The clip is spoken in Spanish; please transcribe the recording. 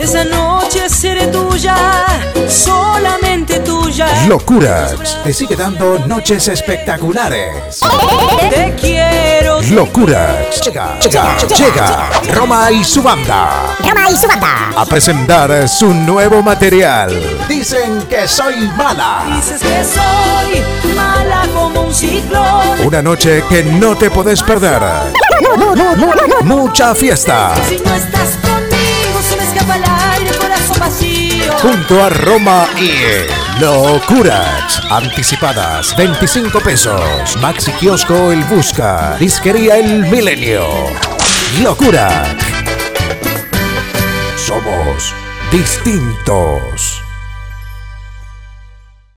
esa noche seré tuya, solamente tuya. Locuras te sigue dando noches espectaculares. Te quiero. Locuras. Llega Roma y su banda. A presentar su nuevo material. Dicen que soy mala. Dices que soy mala como un ciclón. Una noche que no te podés perder. Mucha fiesta. Si no estás conmigo se me escapa el aire, corazón vacío. Junto a Roma y Locuras. Anticipadas 25 pesos. Maxi Kiosco El Busca. Disquería El Milenio. Locura. Somos distintos.